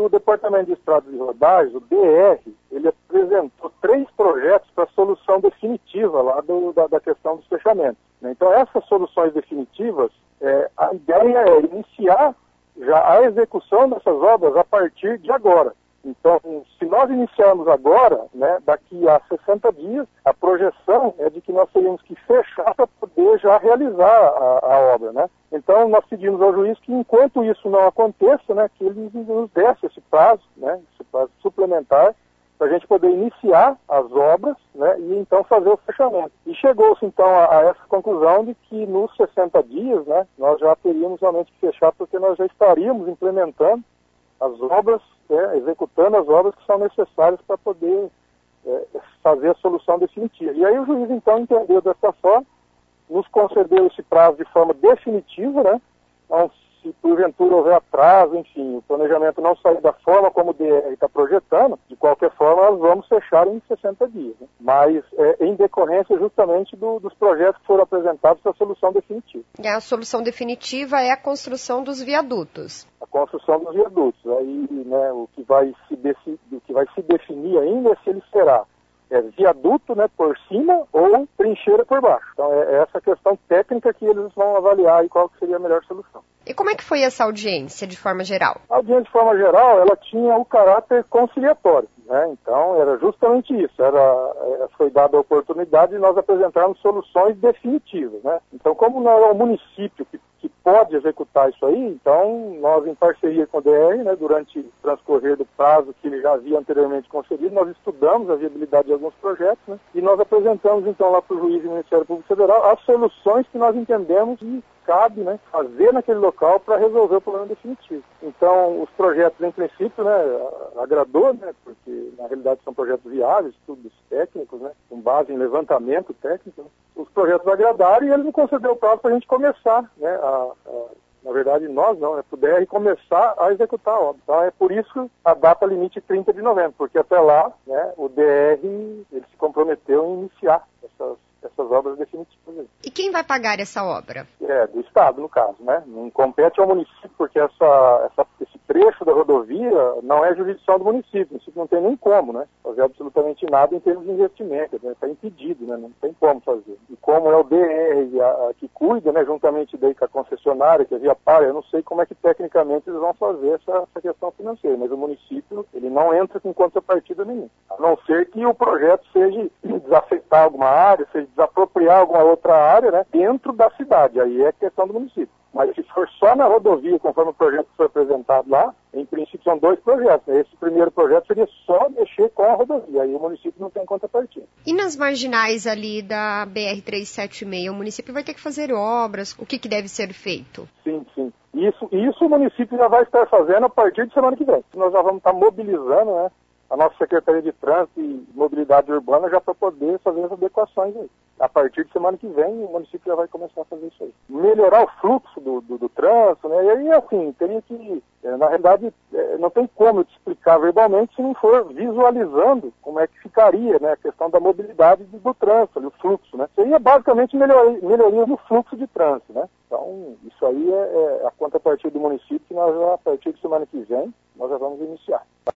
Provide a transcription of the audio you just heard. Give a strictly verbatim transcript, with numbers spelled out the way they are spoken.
o Departamento de Estradas e Rodagens, o D R, ele apresentou três projetos para solução definitiva lá do, da, da questão dos fechamentos. Então, essas soluções definitivas, é, a ideia é iniciar já a execução dessas obras a partir de agora. Então, se nós iniciarmos agora, né, daqui a sessenta dias, a projeção é de que nós teríamos que fechar para poder já realizar a, a obra, né? Então, nós pedimos ao juiz que, enquanto isso não aconteça, né, que ele nos desse esse prazo, né, esse prazo suplementar, para a gente poder iniciar as obras, né, e então fazer o fechamento. E chegou-se então a, a essa conclusão de que nos sessenta dias, né, nós já teríamos realmente que fechar, porque nós já estaríamos implementando as obras, é, executando as obras que são necessárias para poder é, fazer a solução definitiva. E aí o juiz então entendeu dessa forma, nos concedeu esse prazo de forma definitiva, né? Então, se porventura houver atraso, enfim, o planejamento não sair da forma como o D R está projetando, de qualquer forma nós vamos fechar em sessenta dias, né? Mas é, em decorrência justamente do, dos projetos que foram apresentados para a solução definitiva. E a solução definitiva é a construção dos viadutos. A construção dos viadutos. Aí, né, o que vai se, deci, o que vai se definir ainda é se ele será é, viaduto, né, por cima ou trincheira por baixo. Então é, é essa questão técnica que eles vão avaliar e qual que seria a melhor solução. E como é que foi essa audiência, de forma geral? A audiência, de forma geral, ela tinha o caráter conciliatório, né? Então, era justamente isso. Era, foi dada a oportunidade de nós apresentarmos soluções definitivas, né? Então, como não é o município que, que pode executar isso aí, então, nós, em parceria com o D R, né, durante o transcorrer do prazo que ele já havia anteriormente concedido, nós estudamos a viabilidade de alguns projetos, né? E nós apresentamos, então, lá para o juiz e Ministério Público Federal as soluções que nós entendemos que cabe, né, fazer naquele local para resolver o problema definitivo. Então, os projetos, em princípio, né, agradou, né, porque na realidade são projetos viáveis, estudos técnicos, né, com base em levantamento técnico. Né. Os projetos agradaram e ele não concedeu o prazo para a gente começar, né, a, a, na verdade nós não, né, para o D R começar a executar a obra. Então, é por isso a data limite trinta de novembro, porque até lá, né, o D R ele se comprometeu em iniciar essas essas obras definitivas. E quem vai pagar essa obra? É, do Estado, no caso, né? Não compete ao município, porque essa, essa, esse trecho da rodovia não é jurisdição do município. O município não tem nem como, né? Fazer absolutamente nada em termos de investimento. Está, né? Impedido, né? Não tem como fazer. E como é o D R a, a, que cuida, né? Juntamente daí com a concessionária, que é a Via Par, eu não sei como é que tecnicamente eles vão fazer essa, essa questão financeira, mas o município, ele não entra com contrapartida nenhuma. A não ser que o projeto seja desafetar alguma área, seja desapropriar alguma outra área, né, dentro da cidade. Aí é questão do município. Mas se for só na rodovia, conforme o projeto que foi apresentado lá, em princípio são dois projetos. Né? Esse primeiro projeto seria só mexer com a rodovia. Aí o município não tem contrapartida. E nas marginais ali da B R trezentos e setenta e seis, o município vai ter que fazer obras? O que, que deve ser feito? Sim, sim. Isso, isso o município já vai estar fazendo a partir de semana que vem. Nós já vamos estar mobilizando, né, a nossa Secretaria de Trânsito e Mobilidade Urbana já para poder fazer as adequações aí. A partir de semana que vem, o município já vai começar a fazer isso aí. Melhorar o fluxo do, do, do trânsito, né? E aí, assim, teria que, na realidade, não tem como eu te explicar verbalmente se não for visualizando como é que ficaria, né, a questão da mobilidade do, do trânsito, ali, o fluxo, né? Seria basicamente melhoria, melhoria no fluxo de trânsito, né? Então, isso aí é, é a contrapartida do município que nós já, a partir de semana que vem, nós já vamos iniciar.